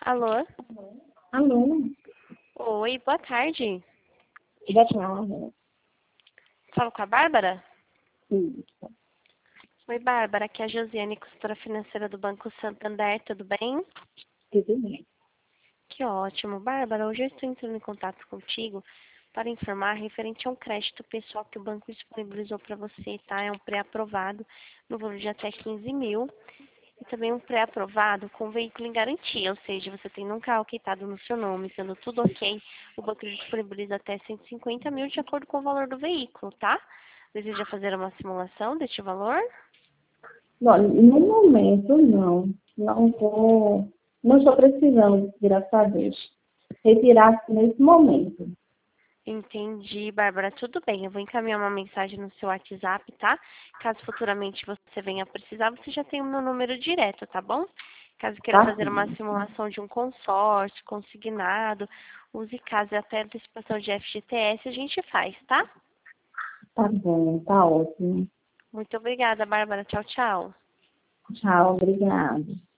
Alô? Alô, Oi, boa tarde. boa tarde. Falo com a Bárbara? Isso, Oi, Bárbara, aqui é a Josiane, consultora financeira do Banco Santander, tudo bem? tudo bem. Que ótimo. Bárbara, hoje eu estou entrando em contato contigo para informar referente a um crédito pessoal que o banco disponibilizou para você, tá? É um pré-aprovado no valor de até 15 mil e também um pré-aprovado com veículo em garantia, ou seja, você tem um carro quitado no seu nome, sendo tudo ok, o banco disponibiliza até 150 mil de acordo com o valor do veículo, tá? Deseja fazer uma simulação deste valor? Olha, no momento não estou precisando, graças a Deus, retirar nesse momento. Entendi, Bárbara. Tudo bem, eu vou encaminhar uma mensagem no seu WhatsApp, tá? Caso futuramente você venha a precisar, você já tem o meu número direto, tá bom? Caso queira Tá fazer uma sim, simulação de um consórcio, consignado, use caso até antecipação de FGTS, a gente faz, tá? tá bom, tá ótimo. Muito obrigada, Bárbara. Tchau, tchau. Tchau, obrigada.